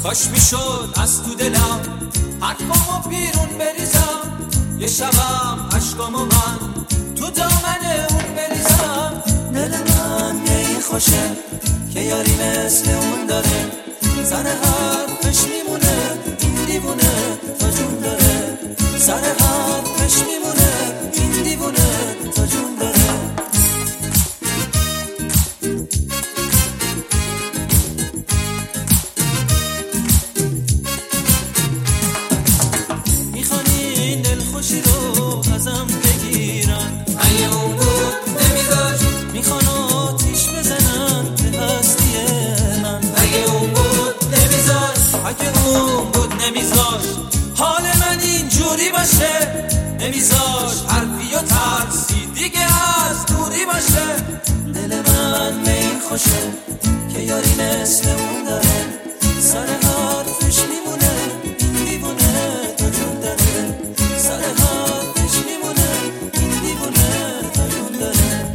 کاش میشد از تو دلم حرفامو بیرون بریزم، یه شبم عشقامو من تو دامن اون بریزم. دل من یه خوشه که یاری مثل اون داره، سر حرفش میمونه این دیوونه تا جون داره، سر حرفش میمونه این دیوونه تا جون داره. میخوان این دلخوشی رو ازم بگیرن، اگه اون بود نمیذاشت. میخوان آتیش بزنن به هستی من، اگه اون بود نمیذاشت. اگه اون بود نمیذاشت حال من اینجوری باشه، نمیذاشت حرفی و ترسی دیگه از دوری باشه. دل من به این خوشه که یاری مثل اون داره، سر حرفش میمونه این دیوونه تا جون داره، سر حرفش میمونه این دیوونه تا جون داره.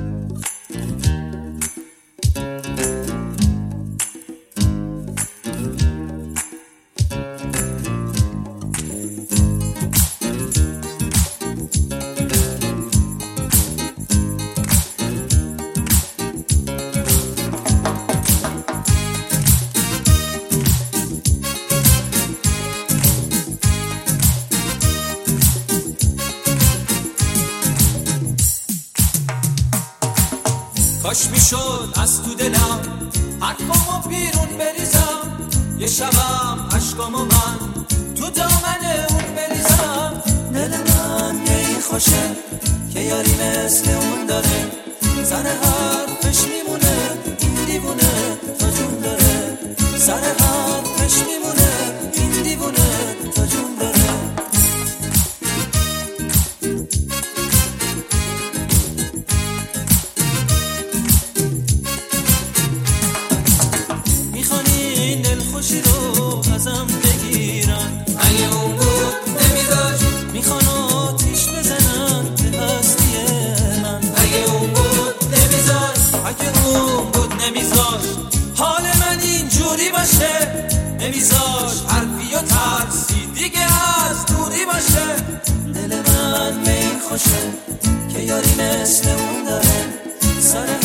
کاش میشد از تو دلم حرفامو بیرون بریزم، یه شبم عشقامو من تو دامن اون بریزم. دل من یه خوشه که یاری مثل اون داره، سر حرفش میمونه این دیوونه تا جون داره، سر حرفش میمونه این دیوونه تا جون داره. خوشی رو ازم بگیرن، اگه اون بود نمیذاشت. میخوان آتیش بزنن به هستی من، اگه اون بود نمیذاشت. اگه اون بود نمیذاشت حال من اینجوری باشه، نمیذاشت حرفی و ترسی دیگه از دوری باشه. دل من به این خوشه که یاری مثل اون داره، سر